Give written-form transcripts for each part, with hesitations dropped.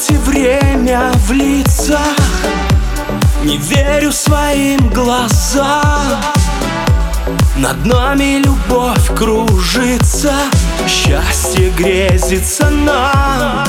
памяти время в лицах, не верю своим глазам. Над нами любовь кружится, счастье грезится нам.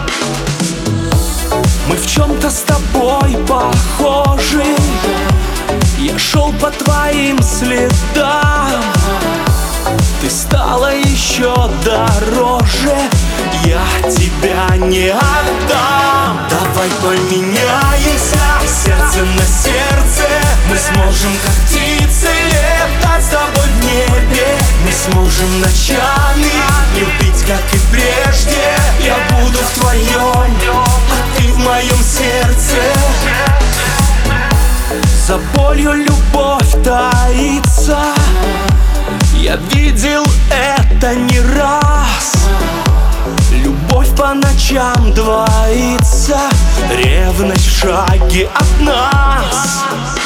Мы в чем-то с тобой похожи, я шел по твоим следам. Ты стала еще дороже, я тебя не отдам. Давай поменяемся, сердце на сердце. Мы сможем как птицы летать с тобой в небе. Мы сможем ночами любить, как и прежде. Я буду в твоем, а ты в моем сердце. За болью любовь таится, я видел это не раз. Любовь по ночам двоится, ревность в шаге от нас.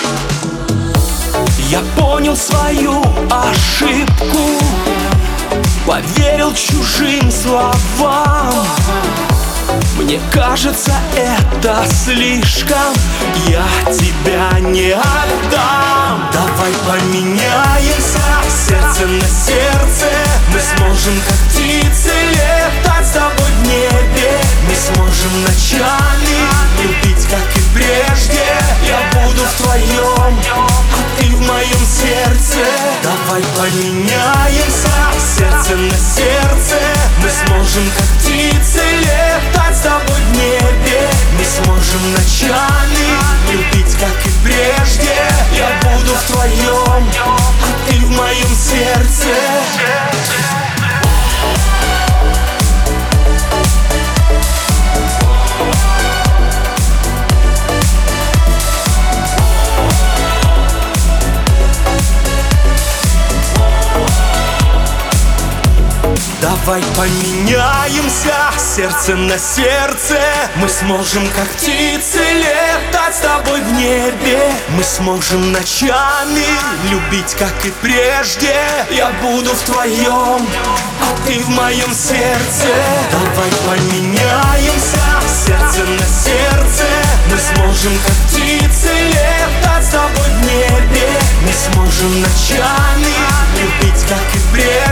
Я понял свою ошибку, поверил чужим словам. Мне кажется, это слишком, я тебя не отдам. Давай поменяемся, сердце на сердце. Мы сможем как птицы летать с тобой в небе. Мы сможем ночами любить, как и прежде. Я буду в твоем, а ты в моем сердце. Давай поменяемся, сердце на сердце. Мы сможем как птицы летать с тобой в небе. Мы сможем ночами любить, как и прежде. Я буду в твоем, а ты в моем сердце. Давай поменяемся, сердце на сердце. Мы сможем как птицы летать с тобой в небе. Мы сможем ночами любить, как и прежде. Я буду в твоем, а ты в моем сердце. Давай поменяемся, сердце на сердце. Мы сможем как птицы летать с тобой в небе. Мы сможем ночами любить, как и прежде.